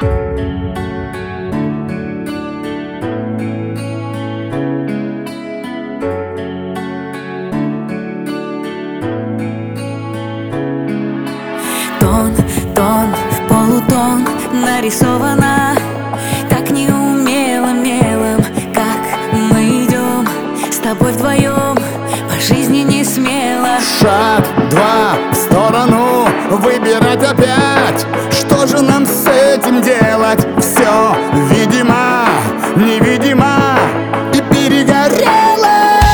Тон в полутон нарисована так неумело мелом, как мы идем с тобой вдвоем по жизни не смело. Шаг, два в сторону, выбирать опять. Что же нам с этим делать? Все, видимо, невидимо и перегорело.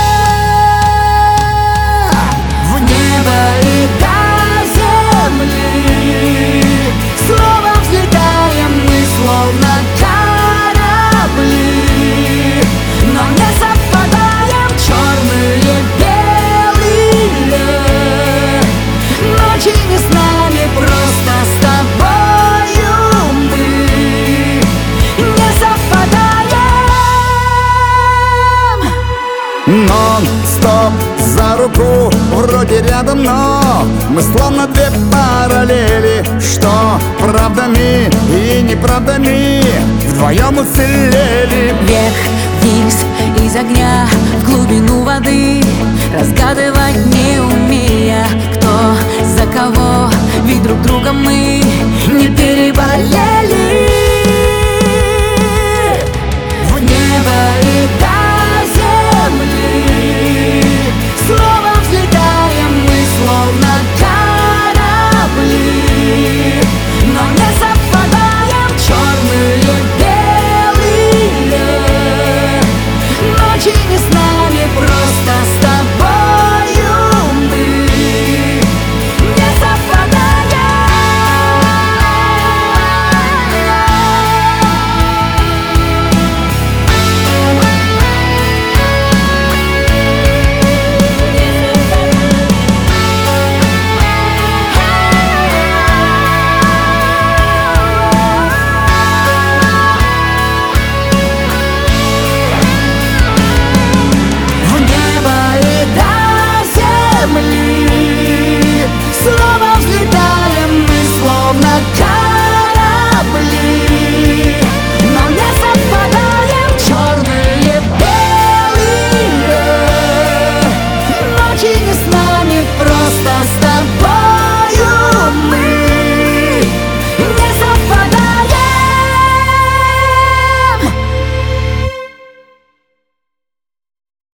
В небо и до земли снова взлетаем мы, словно корабли, но не совпадаем. Черные, белые ночи не с нами, просто с тобою мы не совпадаем. Нон-стоп за руку, вроде рядом, но мы словно две параллели. Что правдами и неправдами вдвоем уцелели. Вверх-вниз из огня в глубину воды, разгадывать не умея, кто за кого, ведь друг друга мы